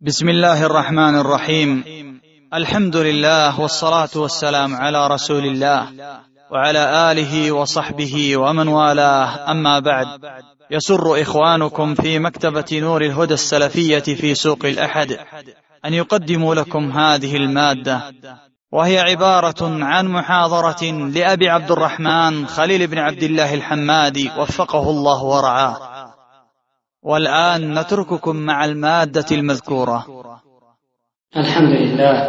بسم الله الرحمن الرحيم. الحمد لله والصلاة والسلام على رسول الله وعلى آله وصحبه ومن والاه، أما بعد. يسر إخوانكم في مكتبة نور الهدى السلفية في سوق الأحد أن يقدموا لكم هذه المادة، وهي عبارة عن محاضرة لأبي عبد الرحمن خليل بن عبد الله الحمادي وفقه الله ورعاه. والآن نترككم مع المادة المذكورة. الحمد لله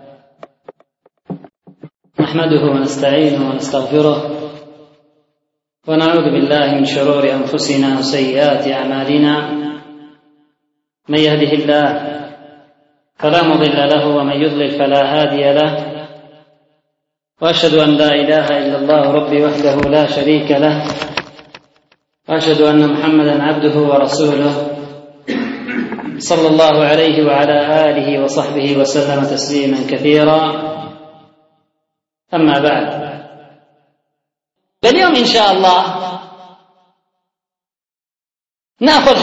نحمده ونستعينه ونستغفره ونعوذ بالله من شرور أنفسنا وسيئات أعمالنا. من يهده الله فلا مضل له ومن يضلل فلا هادي له، وأشهد أن لا إله إلا الله ربي وحده لا شريك له، وأشهد أن محمدا عبده ورسوله صلى الله عليه وعلى آله وصحبه وسلم تسليما كثيرا. أما بعد، اليوم إن شاء الله نأخذ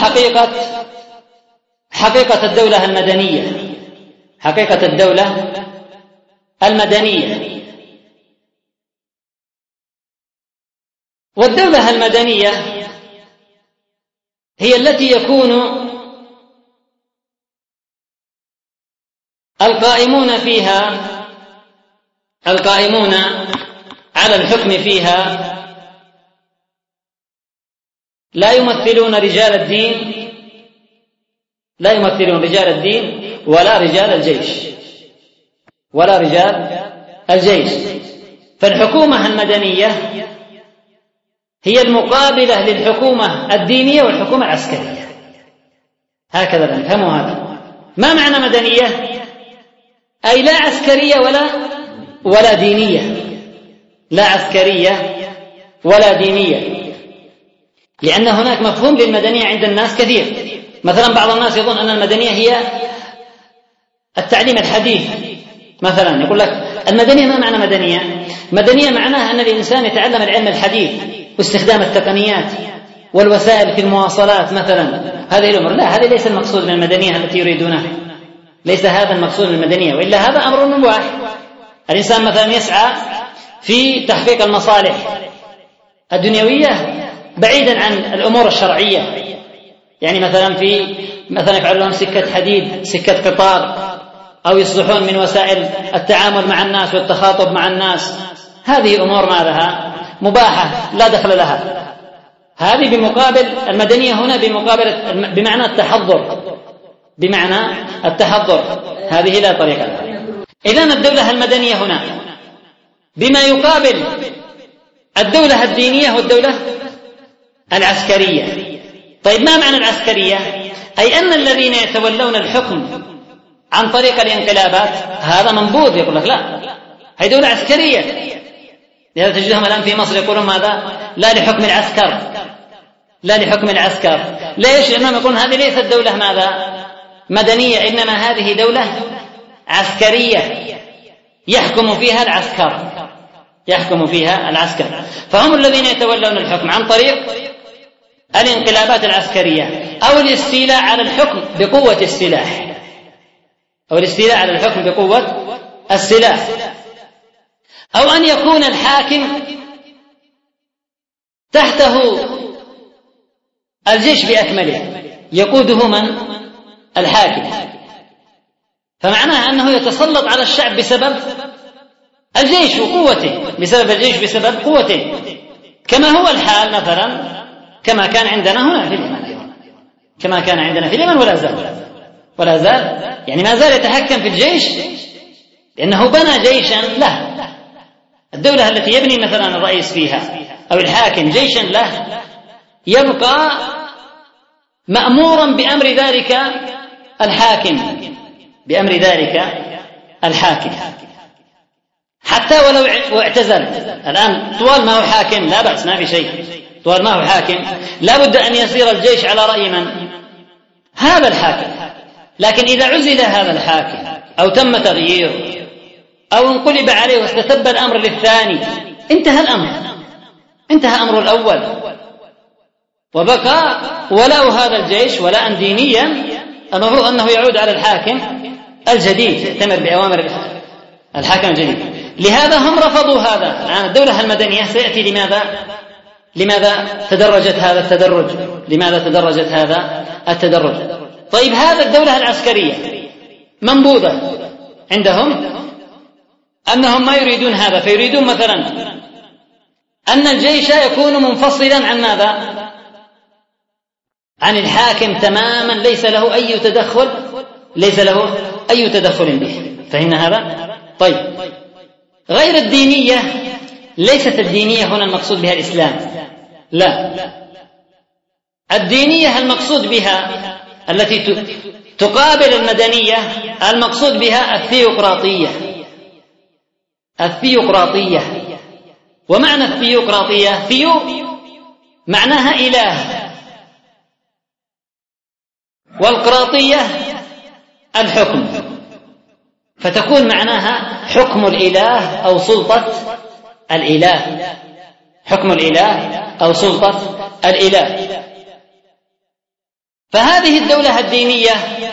حقيقة الدولة المدنية، حقيقة الدولة المدنية. والدولة المدنية هي التي يكون القائمون على الحكم فيها لا يمثلون رجال الدين ولا رجال الجيش. فالحكومة المدنية هي المقابلة للحكومة الدينية والحكومة العسكرية، هكذا نفهموا هذا. ما معنى مدنية؟ أي لا عسكرية ولا دينية، لا عسكرية ولا دينية، لأن هناك مفهوم للمدنية عند الناس كثير. مثلا بعض الناس يظن أن المدنية هي التعليم الحديث، مثلا يقول لك المدنية. ما معنى مدنية؟ مدنية معناها أن الإنسان يتعلم العلم الحديث واستخدام التقنيات والوسائل في المواصلات مثلا، هذه الأمور. لا، هذا ليس المقصود من المدنية التي يريدونها، ليس هذا المقصود من المدنية، وإلا هذا أمر مباح. الإنسان مثلا يسعى في تحقيق المصالح الدنيوية بعيدا عن الأمور الشرعية، يعني مثلا يفعل لهم سكة حديد، سكة قطار، أو يصلحون من وسائل التعامل مع الناس والتخاطب مع الناس. هذه أمور ما لها مباحة لا دخل لها. هذه بمقابل المدنية هنا بمعنى التحضر، هذه لا طريقة لها. إذن الدولة المدنية هنا بما يقابل الدولة الدينية والدولة العسكرية. طيب ما معنى العسكرية؟ أي أن الذين يتولون الحكم عن طريق الانقلابات هذا منبوذ، يقول لك لا، هي دولة عسكرية. لهذا تجدهم الآن في مصر يقولون ماذا؟ لا لحكم العسكر. ليش؟ لأنهم يقولون هذه ليست دولة ماذا؟ مدنية، إنما هذه دولة عسكرية يحكم فيها العسكر. فهم الذين يتولون الحكم عن طريق الانقلابات العسكرية، أو الاستيلاء على الحكم بقوة السلاح، أو أن يكون الحاكم تحته الجيش بأكمله، يقوده من؟ الحاكم. فمعناها أنه يتسلط على الشعب بسبب الجيش بسبب قوته، كما هو الحال مثلا كما كان عندنا هنا في اليمن، ولا زال يعني ما زال يتحكم في الجيش، لأنه بنى جيشا له. الدولة التي يبني مثلا الرئيس فيها أو الحاكم جيشا له يبقى مأمورا بأمر ذلك الحاكم، حتى ولو اعتزل. الآن طوال ما هو حاكم لا بأس، ما في شيء، طوال ما هو حاكم لا بد أن يسير الجيش على رأي من؟ هذا الحاكم. لكن إذا عزل هذا الحاكم أو تم تغييره أو انقلب عليه واستتب الأمر للثاني، انتهى أمر الأول، وبقى ولا هذا الجيش ولا دينيا المفروض أنه يعود على الحاكم الجديد، يأتمر بأوامر الحاكم الجديد. لهذا هم رفضوا هذا. الآن الدولة المدنية سيأتي لماذا تدرجت هذا التدرج؟ لماذا تدرجت هذا التدرج؟ طيب هذا الدولة العسكرية منبوذة عندهم، أنهم ما يريدون هذا، فيريدون مثلا أن الجيش يكون منفصلا عن ماذا؟ عن الحاكم تماما، ليس له أي تدخل به. فهمنا هذا؟ طيب غير الدينية، ليست الدينية هنا المقصود بها الإسلام، لا، الدينية المقصود بها التي تقابل المدنية، المقصود بها الثيوقراطية. ومعنى الثيوقراطية، ثيو معناها إله، والقراطية الحكم، فتكون معناها حكم الإله أو سلطة الإله، حكم الإله أو سلطة الإله. فهذه الدولة الدينية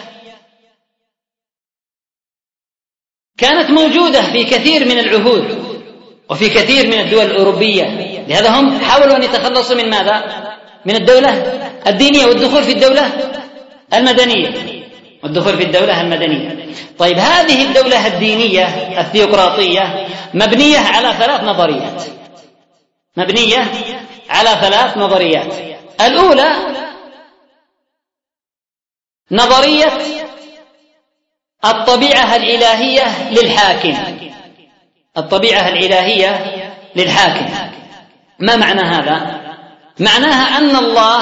كانت موجودة في كثير من العهود وفي كثير من الدول الأوروبية، لهذا هم حاولوا أن يتخلصوا من ماذا؟ من الدولة الدينية والدخول في الدولة المدنية. طيب هذه الدولة الدينية الثيوقراطية مبنية على ثلاث نظريات. الأولى نظرية الطبيعة الإلهية للحاكم. ما معنى هذا؟ معناها أن الله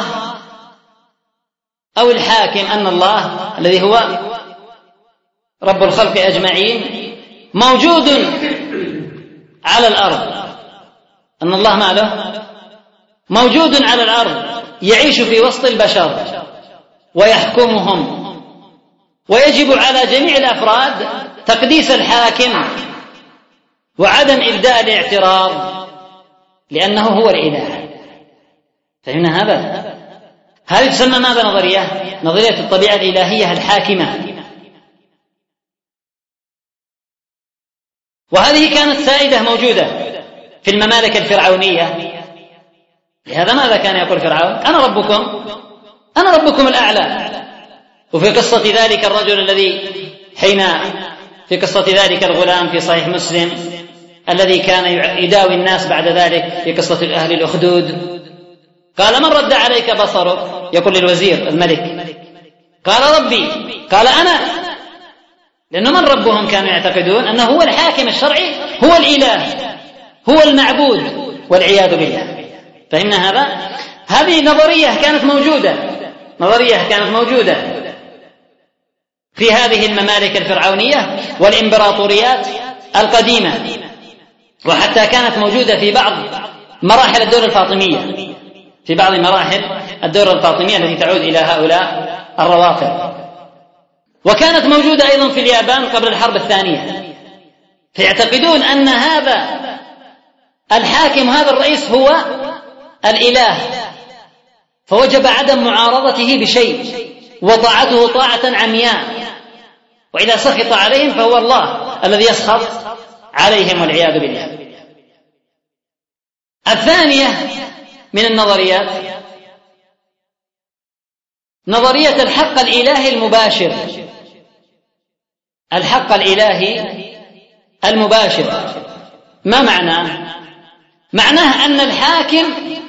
أو الحاكم، أن الله الذي هو رب الخلق أجمعين موجود على الأرض، أن الله ماله موجود على الأرض، يعيش في وسط البشر ويحكمهم، ويجب على جميع الأفراد تقديس الحاكم وعدم إبداء الاعتراض، لأنه هو الإله. فهمنا هذا؟ هذه تسمى ماذا؟ نظرية الطبيعة الإلهية الحاكمة. وهذه كانت سائدة موجودة في الممالك الفرعونية. لهذا ماذا كان يقول فرعون؟ أنا ربكم الأعلى. وفي قصة ذلك الرجل الذي في قصة ذلك الغلام في صحيح مسلم الذي كان يداوي الناس بعد ذلك في قصة أهل الأخدود، قال من رد عليك بصرك؟ يقول للوزير الملك، قال ربي، قال أنا، لأنه من ربهم كانوا يعتقدون أنه هو الحاكم الشرعي، هو الإله، هو المعبود، والعياذ بالله. فهمنا هذا؟ هذه نظرية كانت موجودة في هذه الممالك الفرعونية والإمبراطوريات القديمة، وحتى كانت موجودة في بعض مراحل الدولة الفاطمية، التي تعود إلى هؤلاء الروافض. وكانت موجودة أيضا في اليابان قبل الحرب الثانية، فيعتقدون أن هذا الحاكم، هذا الرئيس هو الإله، فوجب عدم معارضته بشيء وطاعته طاعة عمياء، وإذا سخط عليهم فهو الله الذي يسخط عليهم والعياذ بالله. الثانية من النظريات نظرية الحق الإلهي المباشر. ما معناه؟ معناه أن الحاكم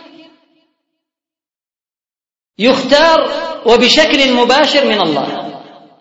يختار وبشكل مباشر من الله،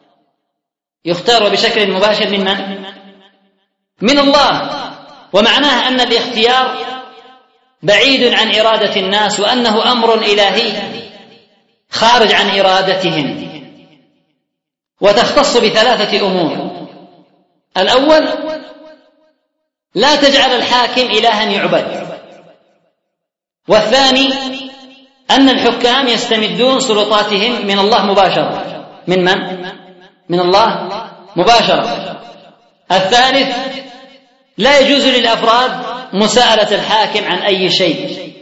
من الله. ومعناه أن الاختيار بعيد عن إرادة الناس، وأنه أمر إلهي خارج عن إرادتهم. وتختص بثلاثة أمور: الأول، لا تجعل الحاكم إلها يعبد. والثاني، أن الحكام يستمدون سلطاتهم من الله مباشرة. من الله مباشرة. الثالث، لا يجوز للأفراد مساءلة الحاكم عن أي شيء.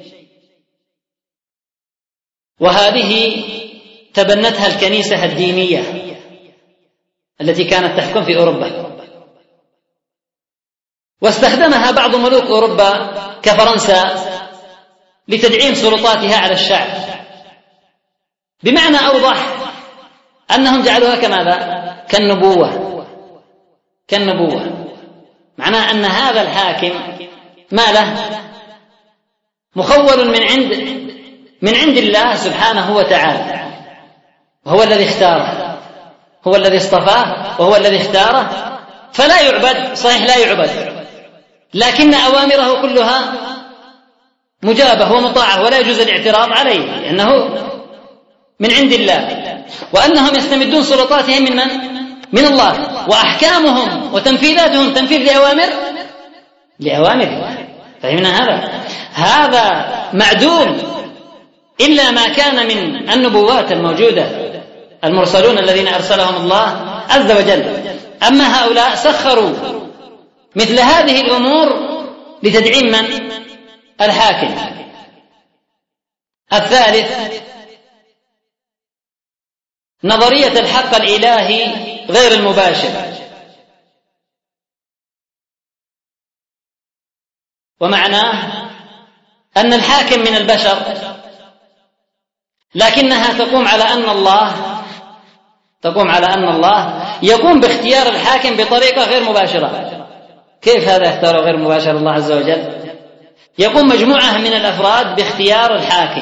وهذه تبنتها الكنيسة الدينية التي كانت تحكم في أوروبا، واستخدمها بعض ملوك أوروبا كفرنسا لتدعيم سلطاتها على الشعب، بمعنى أوضح أنهم جعلوها كماذا؟ كالنبوة، معناه أن هذا الحاكم ما له مخول من عند الله سبحانه وتعالى، وهو الذي اختاره، هو الذي اصطفاه وهو الذي اختاره، فلا يعبد، صحيح لا يعبد، لكن أوامره كلها مجابة ومطاعة ولا يجوز الاعتراض عليه لأنه من عند الله، وأنهم يستمدون سلطاتهم من الله، وأحكامهم وتنفيذاتهم تنفيذ لأوامر الله. فهمنا هذا معدوم إلا ما كان من النبوات الموجودة، المرسلون الذين أرسلهم الله عز وجل. أما هؤلاء سخروا مثل هذه الأمور لتدعيم من؟ الحاكم. الثالث نظرية الحق الإلهي غير المباشر، ومعناه أن الحاكم من البشر، لكنها تقوم على أن الله يقوم باختيار الحاكم بطريقة غير مباشرة. كيف هذا يختار غير مباشر الله عز وجل؟ يقوم مجموعة من الأفراد باختيار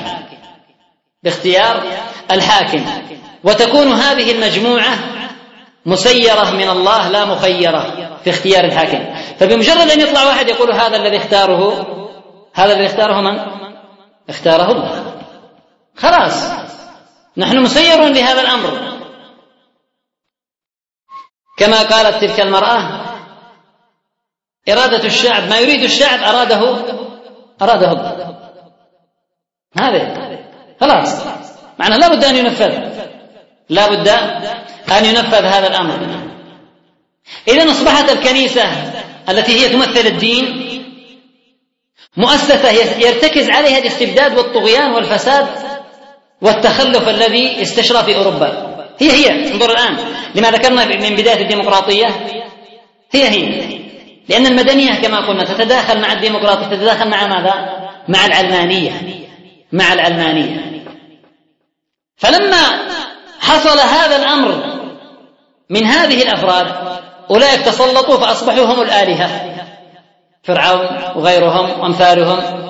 الحاكم، وتكون هذه المجموعة مسيرة من الله لا مخيرة في اختيار الحاكم. فبمجرد أن يطلع واحد يقول هذا الذي اختاره من؟ اختاره الله. خلاص نحن مسيرون لهذا الأمر، كما قالت تلك المرأة: إرادة الشعب، ما يريد الشعب أراده الله. هذا خلاص معنى لا بد أن ينفذ هذا الأمر. إذن أصبحت الكنيسة التي هي تمثل الدين مؤسسة يرتكز عليها الاستبداد والطغيان والفساد والتخلف الذي استشرى في أوروبا. هي انظر الآن لما ذكرنا من بداية الديمقراطية، هي لأن المدنية كما قلنا تتداخل مع الديمقراطية، تتداخل مع ماذا؟ مع العلمانية. فلما حصل هذا الأمر من هذه الأفراد، أولئك تسلطوا فأصبحوا هم الآلهة، فرعون وغيرهم وأمثالهم.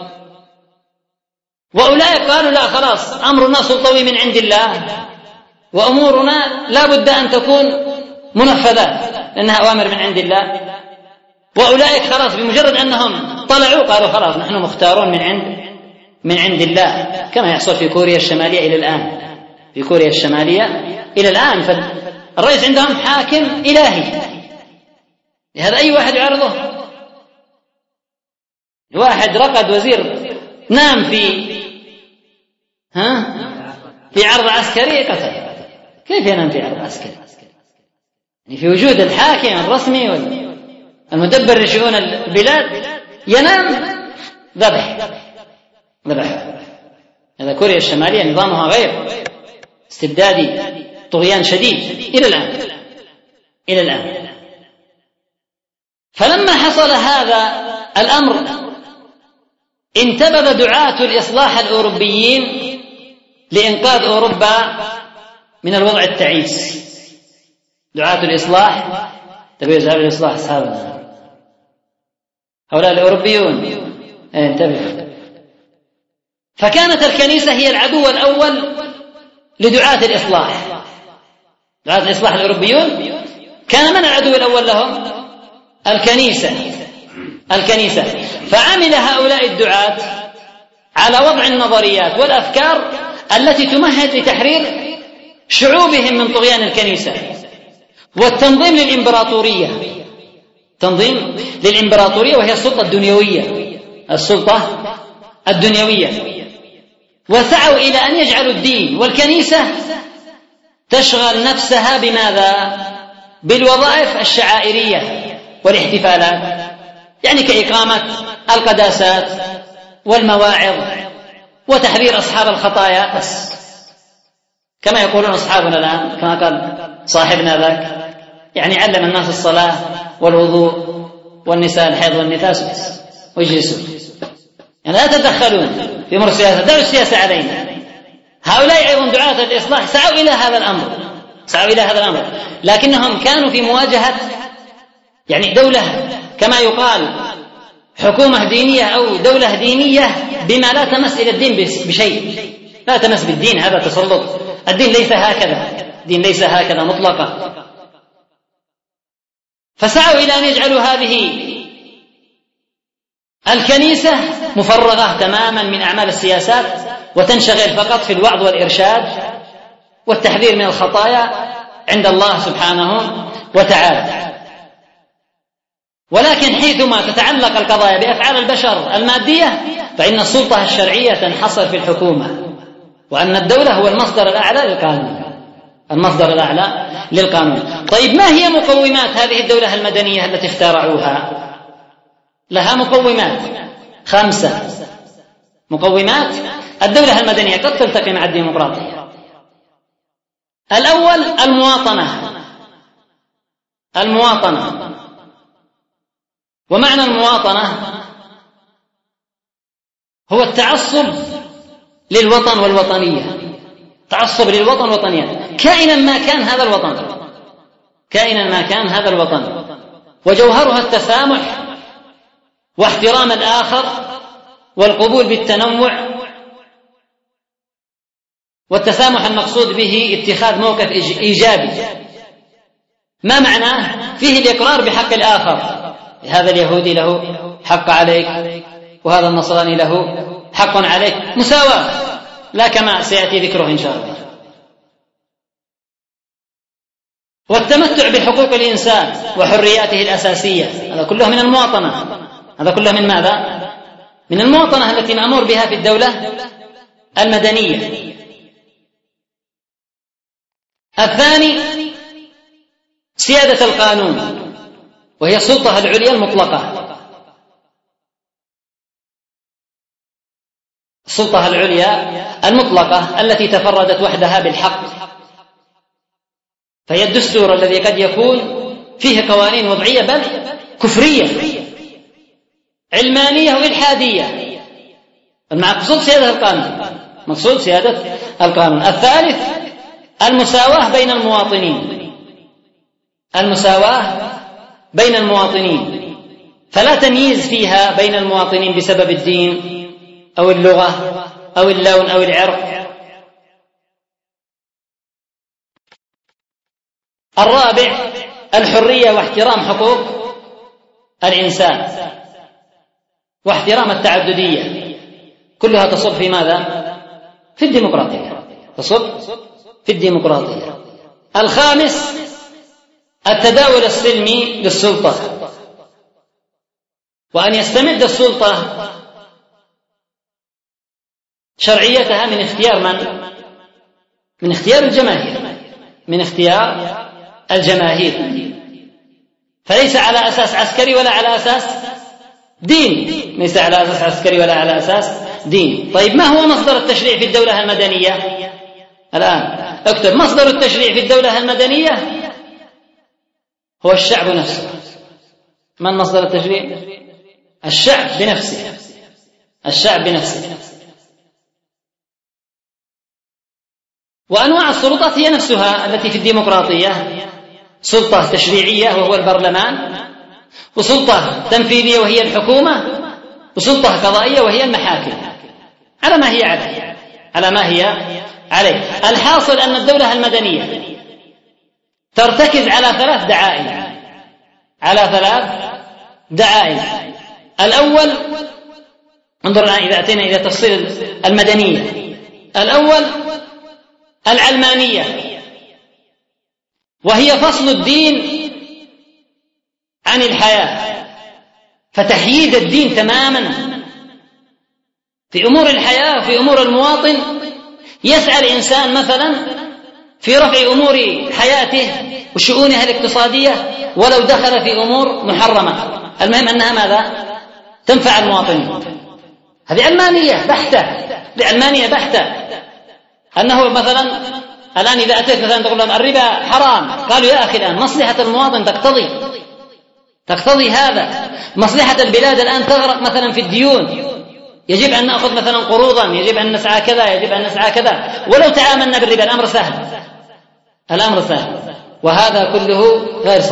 وأولئك قالوا لا، خلاص أمرنا سلطوي من عند الله، وأمورنا لا بد أن تكون منفذات لأنها أوامر من عند الله. وأولئك خلاص بمجرد أنهم طلعوا قالوا خلاص نحن مختارون من عند الله، كما يحصل في كوريا الشمالية إلى الآن. فالرئيس عندهم حاكم إلهي، لهذا أي واحد يعرضه. واحد رقد وزير نام في عرض عسكري قتل. كيف ينام في عرض عسكري؟ يعني في وجود الحاكم الرسمي المدبر لشؤون البلاد ينام ذبح. هذا كوريا الشمالية نظامها غير استبدادي، طغيان شديد إلى الآن. فلما حصل هذا الأمر انتبه دعاة الإصلاح الأوروبيين لإنقاذ أوروبا من الوضع التعيس. دعاة الإصلاح تبي ذهاب الإصلاح أصحابنا هؤلاء الأوروبيون، انتبه. فكانت الكنيسة هي العدو الأول لدعاة الإصلاح. دعاة الإصلاح الأوروبيون كان من العدو الأول لهم؟ الكنيسة. فعمل هؤلاء الدعاة على وضع النظريات والأفكار التي تمهد لتحرير شعوبهم من طغيان الكنيسة، والتنظيم للإمبراطورية، وهي السلطة الدنيوية. وسعوا إلى أن يجعلوا الدين والكنيسة تشغل نفسها بماذا؟ بالوظائف الشعائرية والاحتفالات، يعني كإقامة القداسات والمواعظ وتحذير أصحاب الخطايا بس، كما يقولون أصحابنا الآن، كما قال صاحبنا ذاك: يعني علم الناس الصلاة والوضوء والنساء الحيض والنفاس ويجلسوا، يعني لا تتدخلون في أمور السياسة، دعوا السياسة علينا. هؤلاء أيضا دعاة الإصلاح سعوا إلى هذا الأمر، لكنهم كانوا في مواجهة يعني دولة كما يقال حكومة دينية أو دولة دينية بما لا تمس إلى الدين بشيء، لا تمس بالدين، هذا تسلط. الدين ليس هكذا مطلقا. فسعوا إلى أن يجعلوا هذه الكنيسة مفرغة تماما من أعمال السياسات، وتنشغل فقط في الوعظ والإرشاد والتحذير من الخطايا عند الله سبحانه وتعالى. ولكن حيثما تتعلق القضايا بأفعال البشر المادية فإن السلطة الشرعية تنحصر في الحكومة، وأن الدولة هو المصدر الأعلى للقانون. طيب ما هي مقومات هذه الدولة المدنية التي اخترعوها؟ لها مقومات 5 مقومات. الدولة المدنية قد تلتقي مع الديمقراطية. الأول المواطنة. ومعنى المواطنة هو التعصب للوطن والوطنية، تعصب للوطن والوطنية كائنا ما كان هذا الوطن، وجوهرها التسامح واحترام الآخر والقبول بالتنوع، والتسامح المقصود به اتخاذ موقف إيجابي. ما معناه؟ فيه الإقرار بحق الآخر، هذا اليهودي له حق عليك وهذا النصراني له حق عليك، مساواة، لا كما سيأتي ذكره إن شاء الله. والتمتع بحقوق الإنسان وحرياته الأساسية، هذا كله من المواطنة. هذا كله من ماذا؟ من المواطنة التي مأمور بها في الدولة المدنية. الثاني سيادة القانون، وهي السلطة العليا المطلقة. السلطة العليا المطلقة التي تفردت وحدها بالحق، فهي الدستور الذي قد يكون فيه قوانين وضعية بل كفرية علمانية وإلحادية. المقصود سيادة القانون. الثالث المساواة بين المواطنين، فلا تمييز فيها بين المواطنين بسبب الدين أو اللغة أو اللون أو العرق. الرابع الحرية واحترام حقوق الإنسان واحترام التعددية، كلها تصب في ماذا؟ في الديمقراطية. الخامس التداول السلمي للسلطة، وأن يستمد السلطة شرعيتها من اختيار من اختيار الجماهير، فليس على أساس عسكري ولا على أساس دين. طيب ما هو مصدر التشريع في الدولة المدنية؟ الآن اكتب: مصدر التشريع في الدولة المدنية هو الشعب نفسه. من مصدر التشريع؟ الشعب بنفسه. وأنواع السلطات هي نفسها التي في الديمقراطية: سلطة تشريعية وهو البرلمان، وسلطة تنفيذية وهي الحكومة، وسلطة قضائية وهي المحاكم، على ما هي عليه. الحاصل أن الدولة المدنية ترتكز على 3 دعائم. الأول، انظر الآن إذا أتينا إلى تفصيل المدنية. الأول العلمانية، وهي فصل الدين عن الحياة، فتحييد الدين تماما في أمور الحياة وفي أمور المواطن. يسعى الإنسان مثلا في رفع أمور حياته وشؤونها الاقتصادية ولو دخل في أمور محرمة، المهم أنها ماذا؟ تنفع المواطنين. هذه علمانية بحتة، أنه مثلا الآن إذا أتيت مثلا تقول لهم الربا حرام، قالوا يا أخي الآن مصلحة المواطن تقتضي هذا، مصلحة البلاد الآن تغرق مثلا في الديون، يجب أن نأخذ مثلا قروضا، يجب أن نسعى كذا، يجب أن نسعى كذا، ولو تعاملنا بالربا الأمر سهل، وهذا كله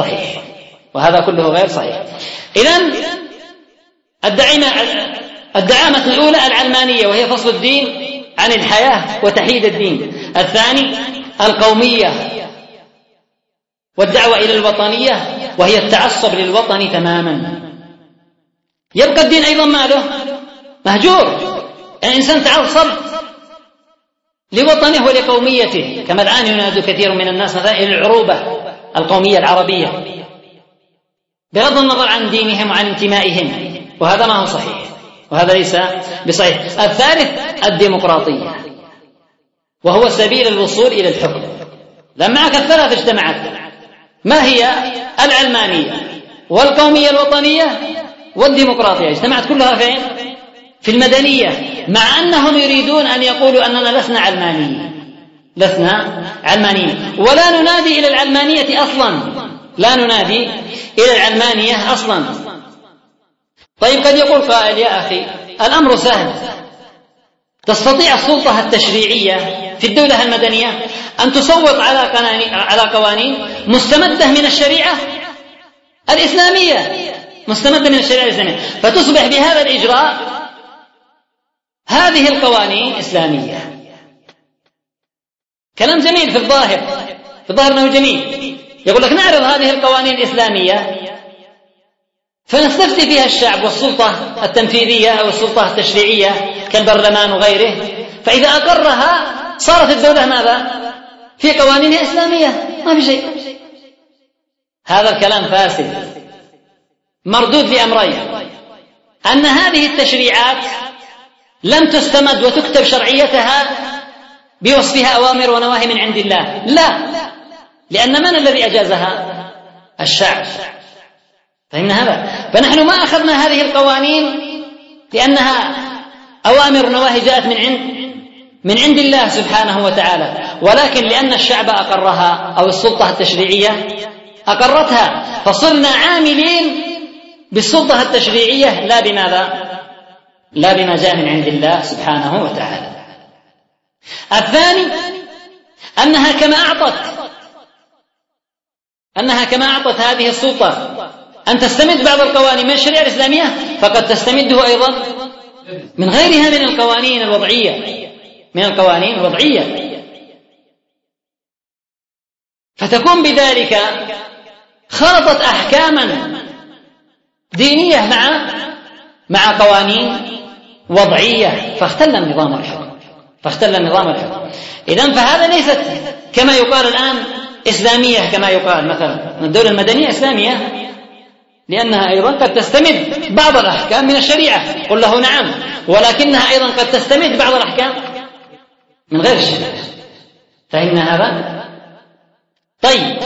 غير صحيح. إذن الدعامة الأولى العلمانية، وهي فصل الدين عن الحياة وتحييد الدين. الثاني القومية والدعوة إلى الوطنية، وهي التعصب للوطن تماما. يبقى الدين أيضا ماله مهجور، الإنسان تعصب لوطنه ولقوميته، كما الآن ينادي كثير من الناس مثلا إلى العروبة القومية العربية بغض النظر عن دينهم وعن انتمائهم، وهذا ما هو صحيح، وهذا ليس بصحيح. الثالث الديمقراطية، وهو سبيل الوصول إلى الحكم. لما معك الثلاث اجتمعت، ما هي؟ العلمانية والقومية الوطنية والديمقراطية، اجتمعت كلها فين؟ في المدنية، مع أنهم يريدون أن يقولوا أننا لسنا علمانيين، ولا ننادي إلى العلمانية أصلا، طيب قد يقول قائل يا أخي الأمر سهل، تستطيع السلطة التشريعية في الدولة المدنية أن تصوت على قوانين مستمدة من الشريعة الإسلامية، فتصبح بهذا الإجراء هذه القوانين إسلامية. كلام جميل في الظاهر أنه جميل، يقول لك نعرض هذه القوانين الإسلامية فنستفتي فيها الشعب والسلطة التنفيذية أو السلطة التشريعية كالبرلمان وغيره، فإذا أقرها صارت الدولة ماذا؟ في قوانينها إسلامية، ما في شيء. هذا الكلام فاسد، مردود لأمرين: أن هذه التشريعات لم تستمد وتكتب شرعيتها بوصفها أوامر ونواهي من عند الله، لا، لأن من الذي أجازها؟ الشعب. فهمنا هذا؟ فنحن ما أخذنا هذه القوانين لأنها أوامر ونواهي جاءت من عند الله سبحانه وتعالى، ولكن لأن الشعب أقرها أو السلطة التشريعية أقرتها، فصرنا عاملين بالسلطة التشريعية لا بما جاء من عند الله سبحانه وتعالى. الثاني أنها كما أعطت هذه السلطة أن تستمد بعض القوانين من الشريعة الإسلامية، فقد تستمده أيضا من غيرها من القوانين الوضعية، فتكون بذلك خلطت أحكاما دينية مع قوانين وضعية، فاختل النظام الحكم. إذن فهذا ليست كما يقال الآن إسلامية، كما يقال مثلا الدولة المدنية إسلامية لأنها أيضا قد تستمد بعض الأحكام من الشريعة، قل له نعم، ولكنها أيضا قد تستمد بعض الأحكام من غير الشريعة. فهمنا هذا؟ طيب،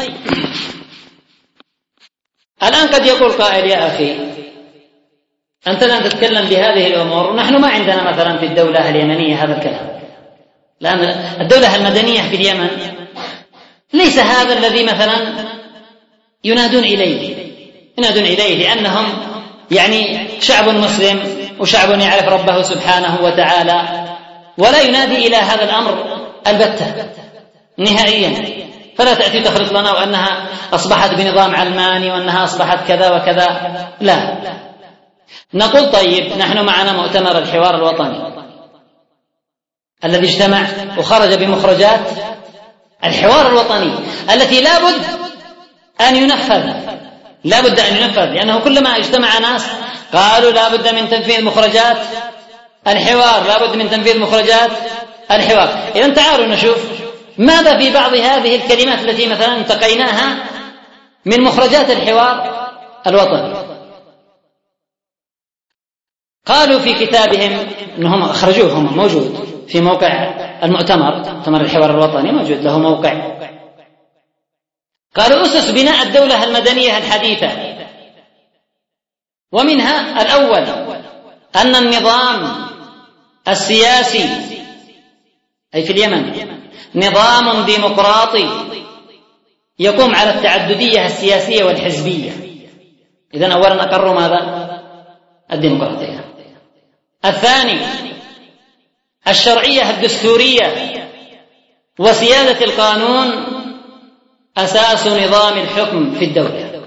الآن قد يقول قائل يا أخي أنت لا تتكلم بهذه الأمور، ونحن ما عندنا مثلا في الدولة اليمنية هذا الكلام، لأن الدولة المدنية في اليمن ليس هذا الذي مثلا ينادون إليه، لأنهم يعني شعب مسلم وشعب يعرف ربه سبحانه وتعالى، ولا ينادي إلى هذا الأمر البتة نهائيا. فلا تأتي تخلط لنا وأنها أصبحت بنظام علماني وأنها أصبحت كذا وكذا، لا. نقول طيب نحن معنا مؤتمر الحوار الوطني الذي اجتمع وخرج بمخرجات الحوار الوطني التي لابد أن ينفذ، لأنه كلما اجتمع ناس قالوا لابد من تنفيذ مخرجات الحوار، إذن تعالوا نشوف ماذا في بعض هذه الكلمات التي مثلا انتقيناها من مخرجات الحوار الوطني. قالوا في كتابهم أنهم أخرجوه، هم موجود في موقع مؤتمر الحوار الوطني، موجود له موقع. قالوا أسس بناء الدولة المدنية الحديثة، ومنها الأول أن النظام السياسي أي في اليمن نظام ديمقراطي يقوم على التعددية السياسية والحزبية. إذن أولا أقروا ماذا؟ الديمقراطية. الثاني الشرعية الدستورية وسيادة القانون أساس نظام الحكم في الدولة.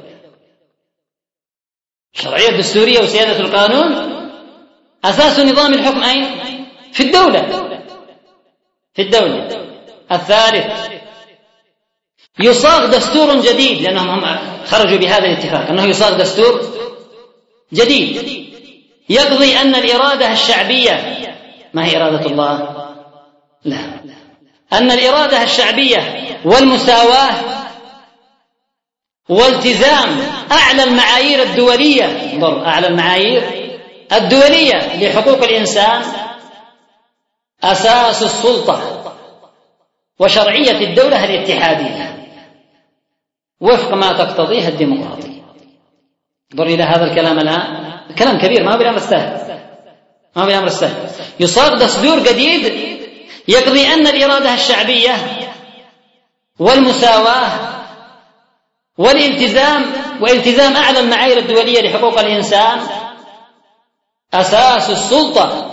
الشرعية الدستورية وسيادة القانون أساس نظام الحكم أين؟ في الدولة. في الدولة. الثالث يصاغ دستور جديد، لأنهم هم خرجوا بهذا الاتفاق أنه يصاغ دستور جديد يقضي أن الإرادة الشعبية، ما هي إرادة الله؟ لا، أن الإرادة الشعبية والمساواة والتزام أعلى المعايير الدولية، أعلى المعايير الدولية لحقوق الإنسان أساس السلطة وشرعية الدولة الاتحادية وفق ما تقتضيه الديمقراطية. انظر إلى هذا الكلام الآن، كلام كبير، ما هو بالأمر السهل، ما هو بالأمر السهل. يصاغ دستور جديد يقضي أن الإرادة الشعبية والمساواة والالتزام أعلى المعايير الدولية لحقوق الإنسان أساس السلطة.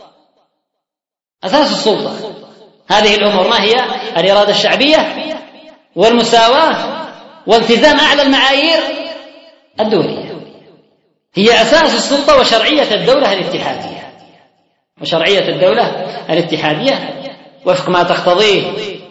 أساس السلطة هذه الأمور ما هي؟ الإرادة الشعبية والمساواة والتزام أعلى المعايير الدولية، هي أساس السلطة وشرعية الدولة الاتحادية. وشرعية الدولة الاتحادية وفق ما تقتضيه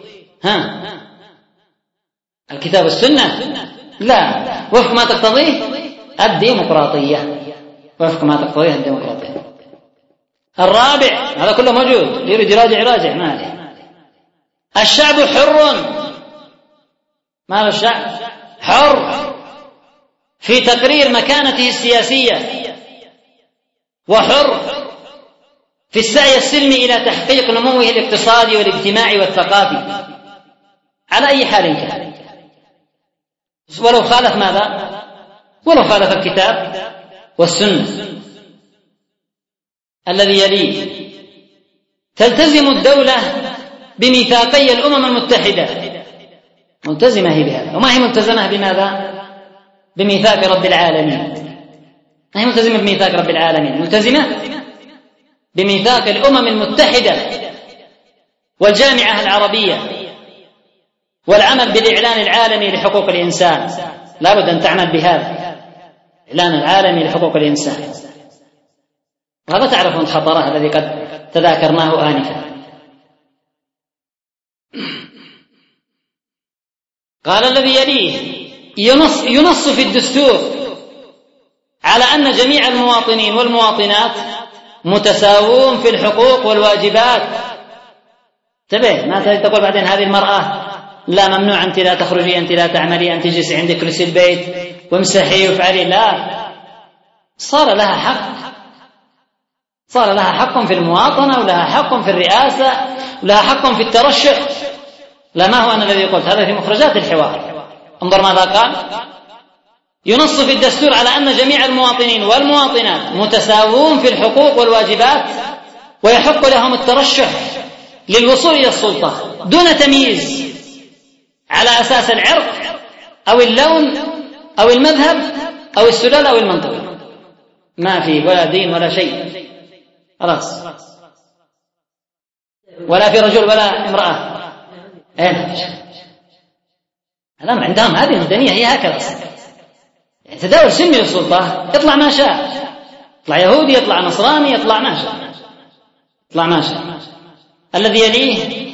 الكتاب والسنة؟ لا، وفق ما تقتضيه الديمقراطية، وفق ما تقتضيه الديمقراطية. الرابع، هذا كله موجود، يريد يراجع ما عليه. الشعب حر. ماذا الشعب؟ حر في تقرير مكانته السياسية، وحر في السعي السلمي إلى تحقيق نموه الاقتصادي والاجتماعي والثقافي على أي حال كان، ولو خالف ماذا؟ ولو خالف الكتاب والسنة. الذي يليه تلتزم الدولة بميثاقي الأمم المتحدة، ملتزمة هي بهذا. وما هي ملتزمة بماذا؟ بميثاق رب العالمين. ما هي ملتزمة بميثاق رب العالمين؟ ملتزمة بميثاق الأمم المتحدة والجامعة العربية والعمل بالإعلان العالمي لحقوق الإنسان. لا بد أن تعمل بهذا الإعلان العالمي لحقوق الإنسان. وهذا تعرفون خطره الذي قد تذاكرناه آنفا. قال الذي يليه ينص في الدستور على أن جميع المواطنين والمواطنات متساوون في الحقوق والواجبات. انتبه، ما تقول بعدين هذه المرأة لا ممنوع، أنت لا تخرجي، أنت لا تعملي، أنت جلسي عندك كرسي البيت وامسحي وافعلي. لا، صار لها حق، صار لها حق في المواطنة، ولها حق في الرئاسة، ولها حق في الترشح. لا، ما هو أنا الذي قلت، هذا في مخرجات الحوار. انظر ماذا قال: ينص في الدستور على أن جميع المواطنين والمواطنات متساوون في الحقوق والواجبات، ويحق لهم الترشح للوصول إلى السلطة دون تمييز على أساس العرق أو اللون أو المذهب أو السلالة أو المنطقة. ما في ولا دين ولا شيء، خلاص، ولا في رجل ولا امرأة. الأمر عندهم هذه المدنية هي هكذا، تداول سلمي للسلطة، يطلع ما شاء، يطلع يهودي، يطلع نصراني، يطلع ما شاء، يطلع ما شاء. الذي يليه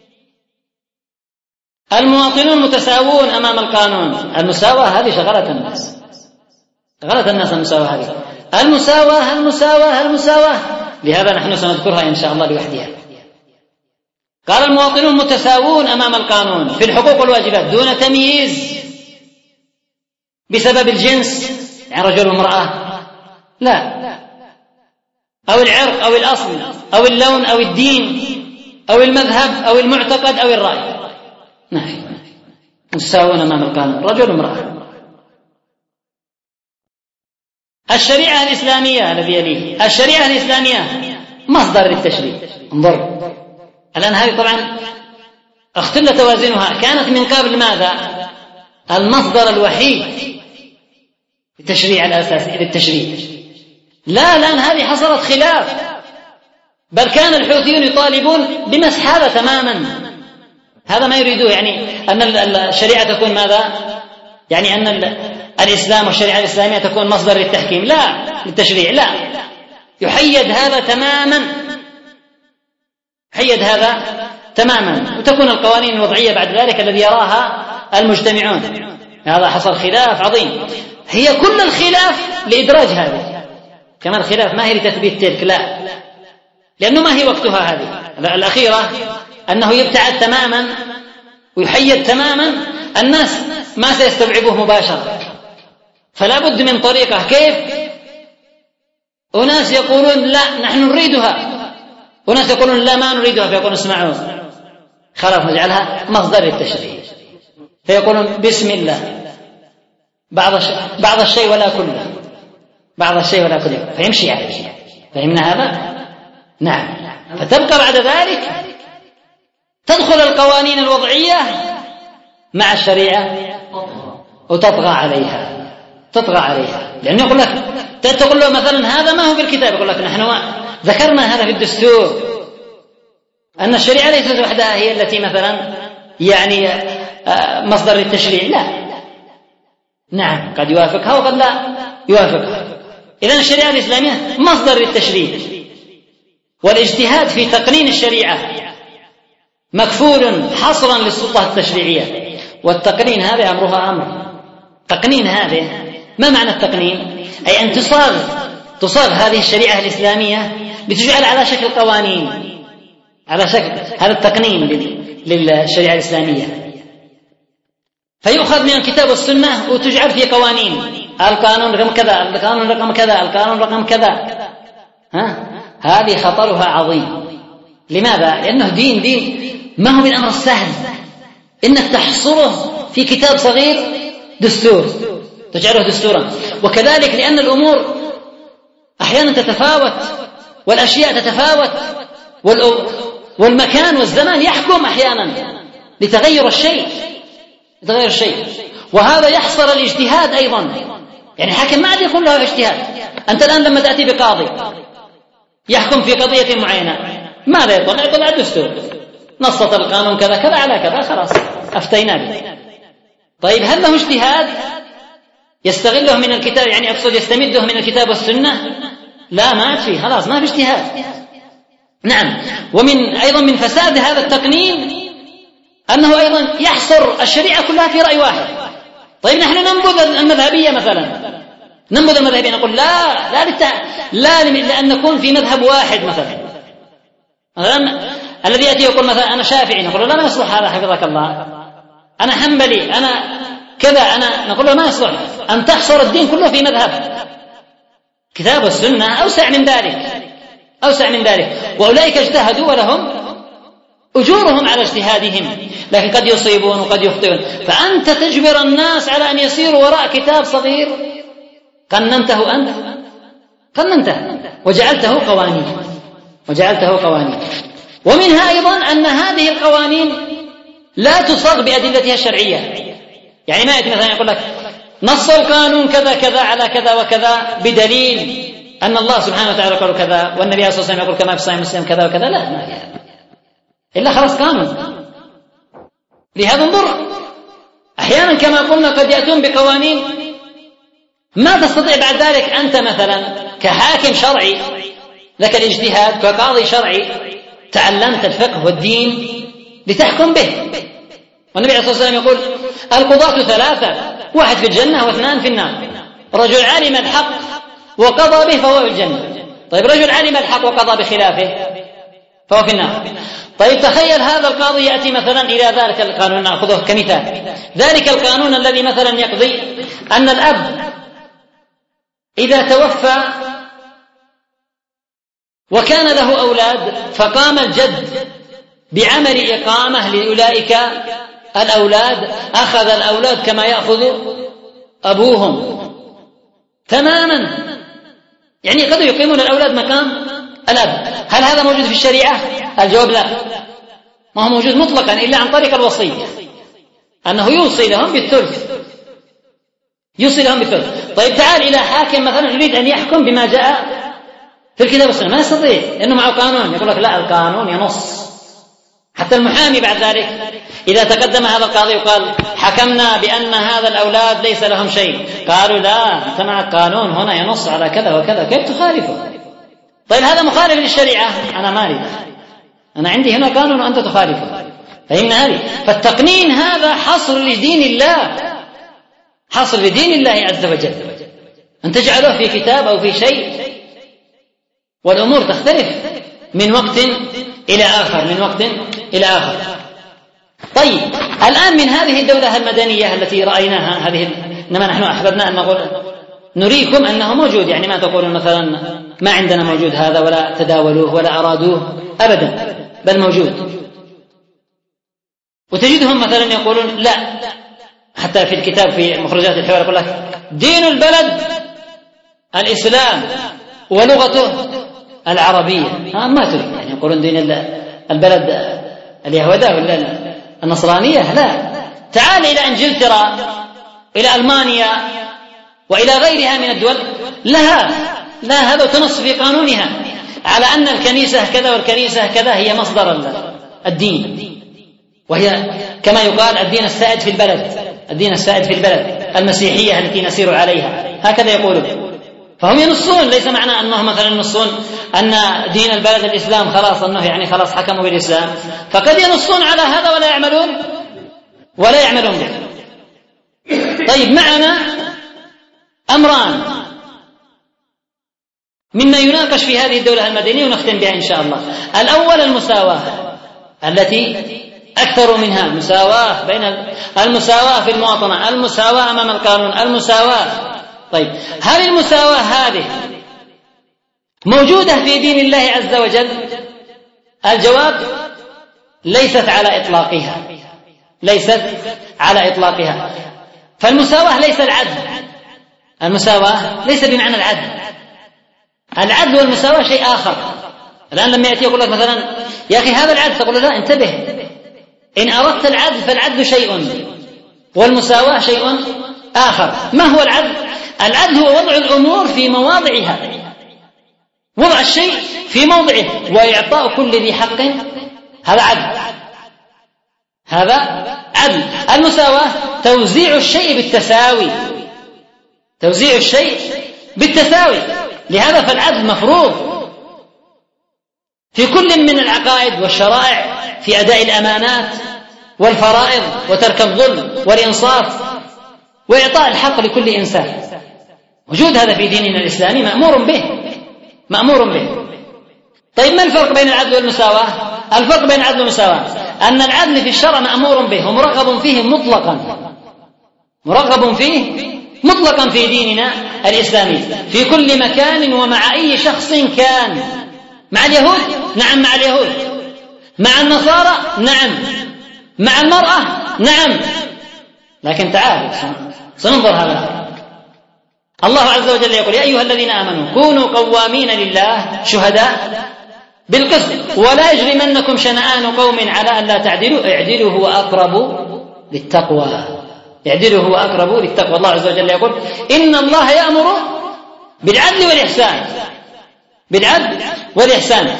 المواطنون متساوون أمام القانون. المساواة هذه شغلت الناس، شغلت الناس المساواة هذه، المساواة المساواة المساواة. لهذا نحن سنذكرها إن شاء الله لوحدها. قال المواطنون متساوون أمام القانون في الحقوق والواجبات دون تمييز بسبب الجنس، يعني رجل وامرأة، لا، أو العرق أو الأصل أو اللون أو الدين أو المذهب أو المعتقد أو الرأي. نعم، متساوون أمام القانون رجل وامرأة. الشريعة الإسلامية الذي يليه، الشريعة الإسلامية مصدر للتشريع. انظر الآن، هذه طبعا اختل توازنها، كانت من قبل ماذا؟ المصدر الوحيد للتشريع الأساسي للتشريع. لا، الآن هذه حصلت خلاف، بل كان الحوثيون يطالبون بمسح هذا تماما. هذا ما يريدوه، يعني أن الشريعة تكون ماذا؟ يعني أن الإسلام والشريعة الإسلامية تكون مصدر للتحكيم، لا للتشريع، لا، يحيد هذا تماما، يحيد هذا تماما، وتكون القوانين الوضعية بعد ذلك الذي يراها المجتمعون. هذا حصل خلاف عظيم، هي كل الخلاف لإدراج هذه، كما الخلاف ما هي لتثبيت تلك، لا، لأنه ما هي وقتها هذه الأخيرة، أنه يبتعد تماما ويحيد تماما، الناس ما سيستوعبوه مباشرة، فلا بد من طريقة. كيف؟ أناس يقولون لا نحن نريدها، وناس يقولون لا ما نريدها، فيقولون اسمعوا خلاص نجعلها مصدر للتشريع، فيقولون بسم الله بعض الشيء ولا كله، بعض الشيء ولا كله، فيمشي عليه. فهمنا هذا؟ نعم. فتبقى بعد ذلك تدخل القوانين الوضعية مع الشريعة وتطغى عليها، تطغى عليها، لأنه يقول لك تقول له مثلا هذا ما هو بالكتاب، يقول لك نحن ذكرنا هذا في الدستور، أن الشريعة ليست وحدها هي التي مثلا يعني مصدر للتشريع، لا، نعم قد يوافقها وقد لا يوافقها. إذن الشريعة الإسلامية مصدر للتشريع، والاجتهاد في تقنين الشريعة مكفول حصرا للسلطة التشريعية، والتقنين هذا أمرها أمر. تقنين هذا، ما معنى التقنين؟ أي أن تصاغ هذه الشريعة الإسلامية لتجعل على شكل قوانين، على شكل هذا التقنين للشريعة الإسلامية، فيؤخذ من الكتاب والسنة وتجعل في قوانين، القانون رقم كذا، القانون رقم كذا، القانون رقم كذا. هذه خطرها عظيم. لماذا؟ لأنه دين ما هو بالأمر السهل إنك تحصره في كتاب صغير دستور، تجعله دستورا. وكذلك لأن الأمور أحيانا تتفاوت، والأشياء تتفاوت، والمكان والزمان يحكم أحيانا لتغير الشيء، وهذا يحصر الاجتهاد أيضا. يعني حاكم ما عاد يكون له اجتهاد. أنت الآن لما تأتي بقاضي يحكم في قضية معينة، ماذا يطلع الدستور، نصت القانون كذا كذا على كذا، خلاص أفتينا به. طيب هل له اجتهاد يستغله من الكتاب، يعني أقصد يستمده من الكتاب والسنة؟ لا، ما فيه، خلاص ما في اجتهاد. نعم. أيضا من فساد هذا التقنين أنه أيضا يحصر الشريعة كلها في رأي واحد. طيب نحن ننبذ المذهبية مثلا، نقول لا لأن نكون في مذهب واحد مثلا الذي يأتي يقول مثلا أنا شافعي، نقول لا ما يصلح هذا حفظك الله، أنا حنبلي، أنا كذا، نقول له ما يصلح أن تحصر الدين كله في مذهب. كتاب السنة أوسع من ذلك، وأولئك اجتهدوا ولهم أجورهم على اجتهادهم، لكن قد يصيبون وقد يخطئون. فأنت تجبر الناس على أن يسيروا وراء كتاب صغير قننته وجعلته قوانين. ومنها أيضا أن هذه القوانين لا تصاغ بأدلتها الشرعية. يعني ما يأتي مثلا يقول لك نص القانون كذا كذا على كذا وكذا بدليل أن الله سبحانه وتعالى يقول كذا، والنبي صلى الله عليه وسلم يقول كما في صحيح مسلم كذا وكذا، لا، ما هي إلا خلاص قانون. لهذا انظر، أحيانا كما قلنا قد يأتون بقوانين ما تستطيع بعد ذلك أنت مثلا كحاكم شرعي لك الاجتهاد، كقاضي شرعي تعلمت الفقه والدين لتحكم به. والنبي عليه الصلاة والسلام يقول القضاة ثلاثة، واحد في الجنة واثنان في النار، رجل علم الحق وقضى به فهو في الجنة. طيب رجل علم الحق وقضى بخلافه فهو في النار. طيب تخيل هذا القاضي يأتي مثلا إلى ذلك القانون، نأخذه كمثال، ذلك القانون الذي مثلا يقضي أن الأب إذا توفى وكان له أولاد فقام الجد بعمل إقامة لأولئك الأولاد، أخذ الأولاد كما يأخذ أبوهم تماما، يعني قد يقيمون الأولاد مقام الأب. هل هذا موجود في الشريعة؟ الجواب لا، ما هو موجود مطلقا إلا عن طريق الوصية، أنه يوصي لهم بالثلث، يوصي لهم بالثلث. طيب تعال إلى حاكم مثلا يريد أن يحكم بما جاء في الكتاب والسنة، ما يستطيع لأنه معه قانون، يقول لك لا القانون ينص. حتى المحامي بعد ذلك إذا تقدم هذا القاضي وقال حكمنا بأن هذا الأولاد ليس لهم شيء، قالوا لا أنت معك قانون هنا ينص على كذا وكذا، كيف تخالفه؟ طيب هذا مخالف للشريعة، أنا مالي، أنا عندي هنا قانون وأنت تخالفه. فهمنا هذه؟ فالتقنين هذا حصر لدين الله، حصر لدين الله عز وجل، أن تجعله في كتاب أو في شيء، والأمور تختلف من وقت إلى آخر، من وقت إلى آخر. طيب الآن من هذه الدولة المدنية التي رأيناها، هذه إنما نحن أحببنا أن نقول نريكم أنه موجود، يعني ما تقولون مثلا ما عندنا موجود هذا ولا تداولوه ولا أرادوه أبدا، بل موجود. وتجدهم مثلا يقولون لا، حتى في الكتاب في مخرجات الحوار يقول لك دين البلد الإسلام ولغته العربية. ما تريد يعني يقولون دين البلد اليهودة ولا النصرانية، لا، تعال إلى إنجلترا، إلى ألمانيا وإلى غيرها من الدول، لا هذا تنص في قانونها على أن الكنيسة كذا والكنيسة كذا هي مصدر الدين، وهي كما يقال الدين السائد في البلد، الدين السائد في البلد المسيحية التي نسير عليها، هكذا يقولون. فهم ينصون، ليس معنى أنهم مثلا ينصون أن دين البلد الإسلام خلاص، أنه يعني خلاص حكموا بالإسلام، فقد ينصون على هذا ولا يعملون به. طيب معنا أمران مما يناقش في هذه الدولة المدنية ونختم بها إن شاء الله. الأول المساواة التي أكثر منها، مساواة بين المساواة في المواطنة، المساواة أمام القانون، المساواة. طيب هل المساواة هذه موجودة في دين الله عز وجل؟ الجواب ليست على إطلاقها، ليست على إطلاقها. فالمساواة ليس العدل، المساواة ليس بمعنى العدل، العدل والمساواة شيء آخر. الآن لما يأتي يقول لك مثلا يا أخي هذا العدل، تقول له لا انتبه، إن أردت العدل فالعدل شيء والمساواة شيء آخر. ما هو العدل؟ العدل هو وضع الأمور في مواضعها، وضع الشيء في موضعه وإعطاء كل ذي حق، هذا عدل، هذا عدل. المساواة توزيع الشيء بالتساوي، توزيع الشيء بالتساوي. لهذا فالعدل مفروض في كل من العقائد والشرائع، في أداء الأمانات والفرائض وترك الظلم والإنصاف وإعطاء الحق لكل إنسان. وجود هذا في ديننا الإسلامي مأمور به، مأمور به. طيب ما الفرق بين العدل والمساواة؟ الفرق بين العدل والمساواة أن العدل في الشرع مأمور به ومرغب فيه مطلقا، مرغب فيه مطلقا في ديننا الإسلامي في كل مكان ومع أي شخص كان. مع اليهود؟ نعم مع اليهود. مع النصارى؟ نعم. مع المرأة؟ نعم. لكن تعال سننظر هذا. الله عز وجل يقول يا أيها الذين آمنوا كونوا قوامين لله شهداء بالقسط ولا يجرمنكم شنآن قوم على أن لا تعدلوا اعدلوا هو أقرب للتقوى، اعدلوا هو أقرب للتقوى. الله عز وجل يقول إن الله يأمر بالعدل والإحسان، بالعدل والإحسان.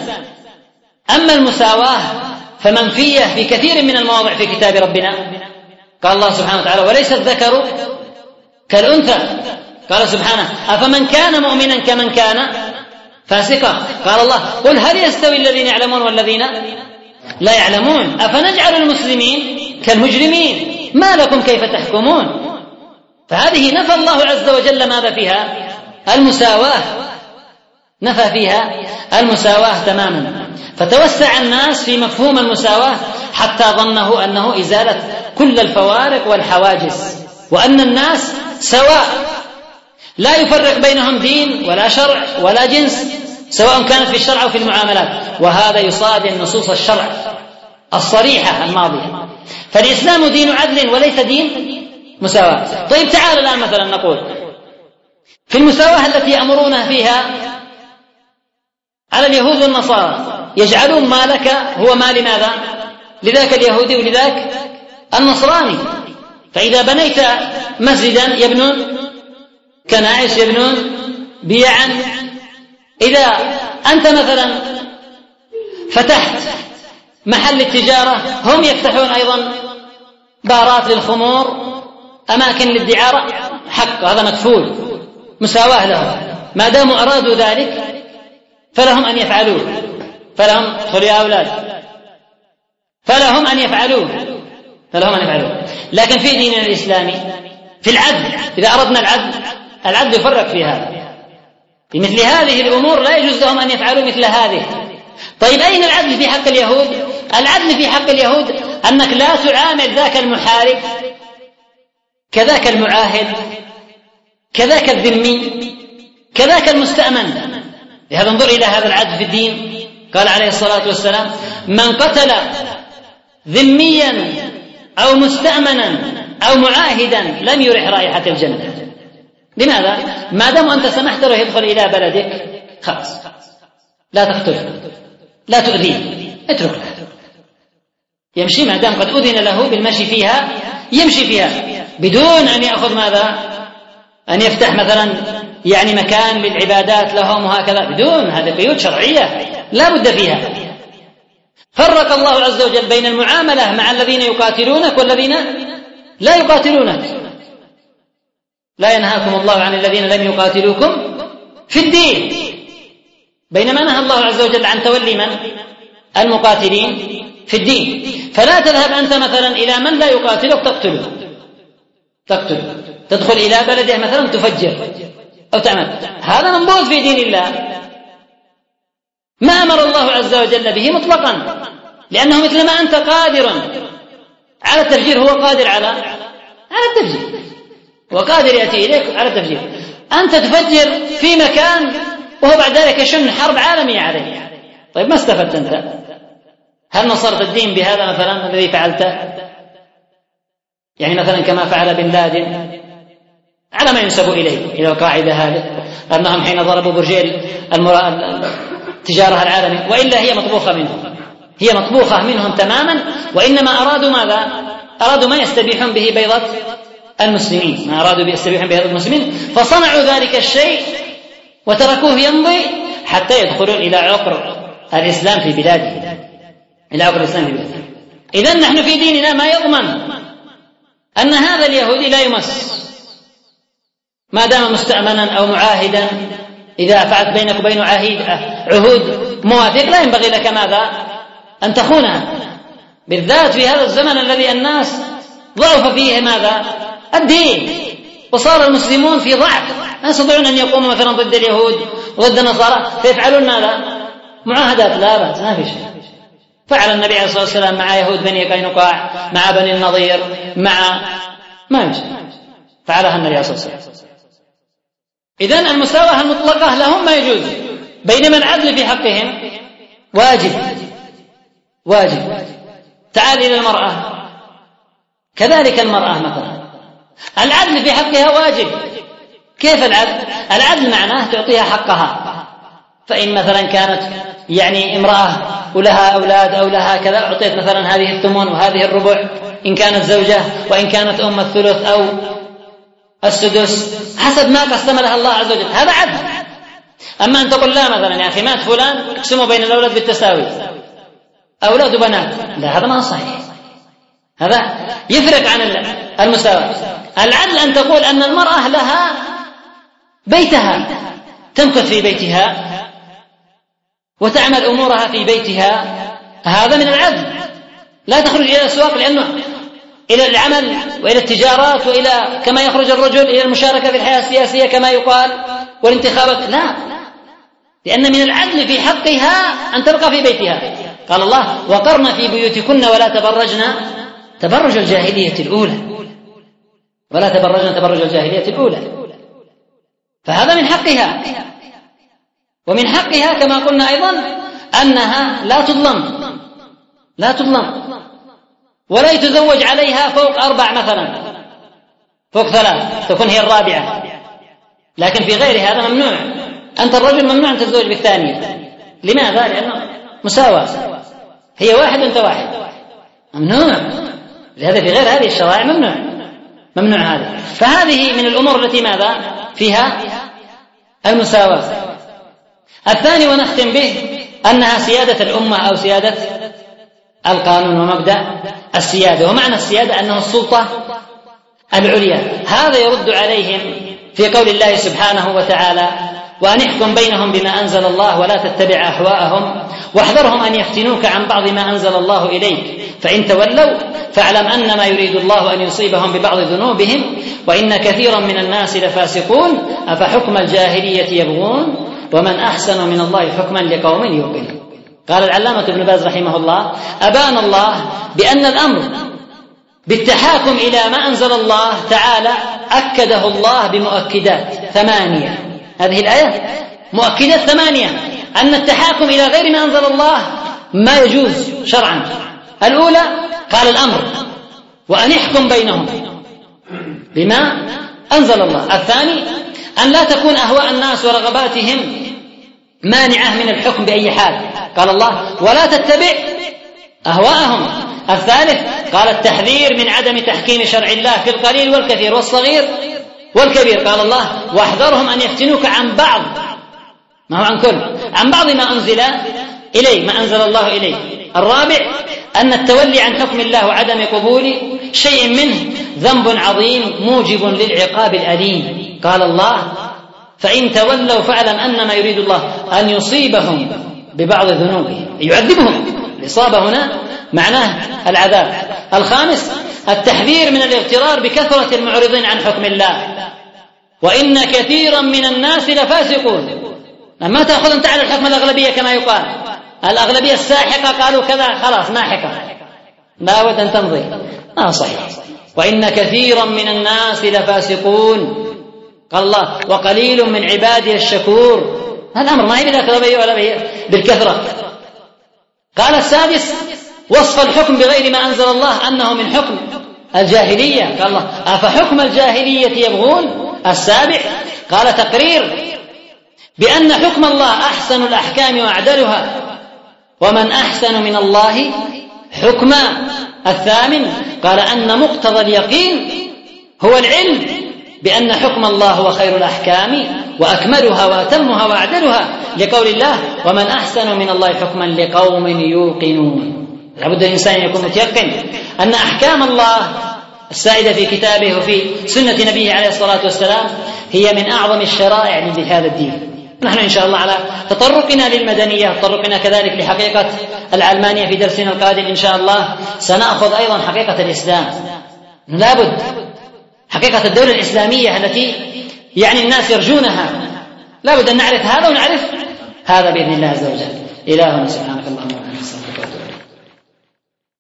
أما المساواة فمنفية في كثير من المواضع في كتاب ربنا. قال الله سبحانه وتعالى وليس الذكر كالأنثى. قال سبحانه أفمن كان مؤمنا كمن كان فاسقا. قال الله قل هل يستوي الذين يعلمون والذين لا يعلمون أفنجعل المسلمين كالمجرمين ما لكم كيف تحكمون. فهذه نفى الله عز وجل ماذا فيها؟ المساواة، نفى فيها المساواة تماما. فتوسع الناس في مفهوم المساواة حتى ظنه أنه إزالة كل الفوارق والحواجز، وأن الناس سواء لا يفرق بينهم دين ولا شرع ولا جنس، سواء كانت في الشرع أو في المعاملات. وهذا يصادم نصوص الشرع الصريحة الماضية. فالإسلام دين عدل وليس دين مساواة. طيب تعال الآن مثلا نقول في المساواة التي يأمرون فيها على اليهود والنصارى يجعلون مالك هو مال ماذا؟ لذاك اليهودي ولذاك النصراني. فإذا بنيت مسجدا يبنون كنائس، يبنون بيعا. إذا أنت مثلا فتحت محل التجارة هم يفتحون أيضا بارات للخمور، أماكن للدعارة، حق هذا مكفول، مساواة لهم، ما داموا أرادوا ذلك فلهم أن يفعلوه، فلهم ادخلوا يا أولاد، فلهم أن يفعلوه. لكن في ديننا الإسلامي في العدل، إذا أردنا العدل يفرق في هذا، في مثل هذه الأمور لا يجوز لهم أن يفعلوا مثل هذه. طيب أين العدل في حق اليهود؟ العدل في حق اليهود أنك لا تعامل ذاك المحارب كذاك المعاهد كذاك الذمي كذاك المستأمن. لهذا انظر إلى هذا العدل في الدين. قال عليه الصلاة والسلام: من قتل ذميا أو مستأمنا أو معاهدا لم يرح رائحة الجنة. لماذا؟ ما دام أنت سمحت له يدخل إلى بلدك خلاص، لا تقتله، لا تؤذيه، اترك له يمشي، ما دام قد أذن له بالمشي فيها يمشي فيها بدون أن يأخذ ماذا؟ أن يفتح مثلا يعني مكان للعبادات لهم وهكذا، بدون، هذه قيود شرعية لا بد فيها. فرق الله عز وجل بين المعاملة مع الذين يقاتلونك والذين لا يقاتلونك. لا ينهاكم الله عن الذين لم يقاتلوكم في الدين، بينما نهى الله عز وجل عن تولي من؟ المقاتلين في الدين. فلا تذهب أنت مثلا إلى من لا يقاتلك تقتله، تدخل إلى بلده مثلا تفجر أو تعمل، هذا منبوذ في دين الله، ما أمر الله عز وجل به مطلقا، لأنه مثل ما أنت قادر على التفجير هو قادر على التفجير، وقادر يأتي إليك على التفجير. أنت تفجر في مكان وهو بعد ذلك يشن حرب عالمية عليه. طيب ما استفدت أنت؟ هل نصرت الدين بهذا مثلا الذي فعلته؟ يعني مثلا كما فعل بن لادن على ما ينسب إلى القاعدة هذه، أنهم حين ضربوا برجي التجارة العالمي، وإلا هي مطبوخة منهم تماما، وإنما أرادوا ماذا؟ أرادوا ما يستبيحون به بيضة المسلمين، فصنعوا ذلك الشيء وتركوه يمضي حتى يدخلوا إلى عقر الإسلام في بلاده، إذن نحن في ديننا ما يضمن أن هذا اليهودي لا يمس ما دام مستأمنا أو معاهدا. إذا فعلت بينك وبين عهود مواثيق لا ينبغي لك ماذا؟ أن تخونها، بالذات في هذا الزمن الذي الناس ضعف فيه ماذا؟ الدين، وصار المسلمون في ضعف، لا يستطيعون أن يقوموا مثلا ضد اليهود وضد النصارى فيفعلون ماذا؟ معاهدات، لا بأس، ما في شيء. فعل النبي عليه الصلاة والسلام مع يهود بني قينقاع، مع بني النضير، ما يمشي، فعلها النبي عليه الصلاة والسلام. إذن المساواة المطلقة لهم ما يجوز، بينما العدل في حقهم واجب. تعال إلى المرأة، كذلك المرأة مثلا العدل في حقها واجب. كيف العدل؟ العدل معناه تعطيها حقها. فإن مثلا كانت يعني امرأة ولها أولاد أو لها كذا، أعطيت مثلا هذه الثمن وهذه الربع، إن كانت زوجة، وإن كانت أم الثلث أو السدس، حسب ما قسم لها الله عز وجل، هذا عدل. أما أن تقول لا مثلا يا أخي مات فلان اقسموا بين الأولاد بالتساوي، أولاد وبنات، لا هذا ما صحيح، هذا يفرق عن المساواة. العدل أن تقول أن المرأة لها بيتها، تمكث في بيتها وتعمل أمورها في بيتها، هذا من العدل. لا تخرج إلى الأسواق لأنه إلى العمل وإلى التجارات وإلى كما يخرج الرجل إلى المشاركة في الحياة السياسية كما يقال والانتخابات، لا، لأن من العدل في حقها أن تبقى في بيتها. قال الله: وقرن في بيوتكن ولا تبرجن تبرج الجاهلية الأولى، فهذا من حقها. ومن حقها كما قلنا أيضا أنها لا تظلم ولا يتزوج عليها فوق 4 مثلا، فوق 3 تكون هي الرابعة، لكن في غير هذا ممنوع. أنت الرجل ممنوع أن تتزوج بالثانية. لماذا؟ لأنه مساواة، هي واحد وأنت واحد. ممنوع، لهذا في غير هذه الشرائع ممنوع هذا. فهذه من الأمور التي ماذا فيها المساواة. الثاني ونختم به أنها سيادة الأمة أو سيادة القانون، ومبدأ السيادة. ومعنى السيادة أنه السلطة العليا. هذا يرد عليهم في قول الله سبحانه وتعالى: وأن احكم بينهم بما أنزل الله ولا تتبع أهواءهم واحذرهم أن يفتنوك عن بعض ما أنزل الله إليك فإن تولوا فاعلم أنما يريد الله أن يصيبهم ببعض ذنوبهم وإن كثيرا من الناس لفاسقون أفحكم الجاهلية يبغون ومن أحسن من الله حكما لقوم يوقنون. قال العلامة ابن باز رحمه الله: أبان الله بأن الأمر بالتحاكم إلى ما أنزل الله تعالى أكده الله بمؤكدات 8. هذه الآية مؤكدات 8 أن التحاكم إلى غير ما أنزل الله ما يجوز شرعا. الأولى قال الأمر وأن يحكم بينهم بما أنزل الله. الثاني أن لا تكون أهواء الناس ورغباتهم مانعة من الحكم بأي حال. قال الله: ولا تتبع أهواءهم. الثالث قال التحذير من عدم تحكيم شرع الله في القليل والكثير والصغير والكبير. قال الله: واحذرهم أن يفتنوك عن بعض، ما هو عن كل، عن بعض ما أنزل إليه، ما أنزل الله إليه. الرابع أن التولي عن حكم الله وعدم قبول شيء منه ذنب عظيم موجب للعقاب الأليم. قال الله: فإن تولوا فاعلم أنما يريد الله أن يصيبهم ببعض ذنوبهم، يعذبهم. الإصابة هنا معناه العذاب. الخامس التحذير من الاغترار بكثرة المعرضين عن حكم الله وإن كثيرا من الناس لفاسقون. ما تأخذ أنت على الحكم الأغلبية كما يقال، الأغلبية الساحقة قالوا كذا خلاص ماحقة، لا بد أن تمضي. صحيح. وإن كثيرا من الناس لفاسقون. قال الله: وقليل من عبادي الشكور. هذا الأمر ما هي بالأغلبية ولا بالكثرة. قال السادس وصف الحكم بغير ما أنزل الله أنه من حكم الجاهلية. قال الله: أفحكم الجاهلية يبغون. السابع قال تقرير بأن حكم الله أحسن الأحكام وأعدلها ومن أحسن من الله حكما. الثامن قال أن مقتضى اليقين هو العلم بأن حكم الله هو خير الأحكام وأكملها وأتمها وأعدلها، لقول الله: ومن أحسن من الله حكما لقوم يوقنون. لابد الإنسان يكون متيقن أن أحكام الله السائدة في كتابه وفي سنة نبيه عليه الصلاة والسلام هي من أعظم الشرائع لهذا الدين. نحن إن شاء الله على تطرقنا للمدنية، تطرقنا كذلك لحقيقة العلمانية في درسنا القادم إن شاء الله. سنأخذ أيضا حقيقة الإسلام. لابد حقيقة الدولة الإسلامية التي يعني الناس يرجونها، لابد أن نعرف هذا ونعرف هذا بإذن الله عز وجل. إلهنا سبحانك اللهم وبحمدك.